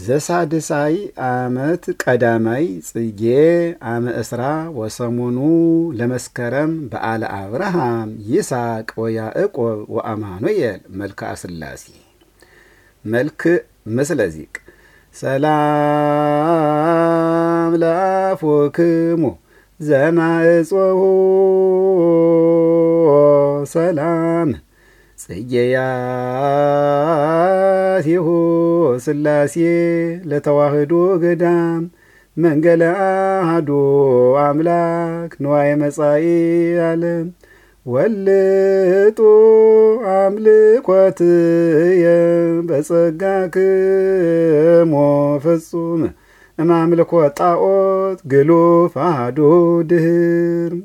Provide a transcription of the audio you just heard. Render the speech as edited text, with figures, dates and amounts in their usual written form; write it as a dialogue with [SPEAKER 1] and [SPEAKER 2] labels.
[SPEAKER 1] ዘሳድሳይ ዓመት ቀዳማይ ጽጌ አመ እስራ ወሰሙኑ ለመስከረም በዓለ አብርሃም ይስሐቅ ወያዕቆብ ወአማኑኤል መልክዓ ሥላሴ መልክ ምስለ ዚቅ ሰላም ለአፉክሙ ዘማዕጾሁ ሰላም ጽጌያቲሁ ሥላሴ ለተዋህዶ ገዳም መንገለ አሐዱ አምላክ ንዋየ መጻኢ ዓለም ወልጡ አምልኮትየ በጸጋክሙ ፍጹም እማምልኮ ጣዖት ግሉፍ አሐዱ ድኅር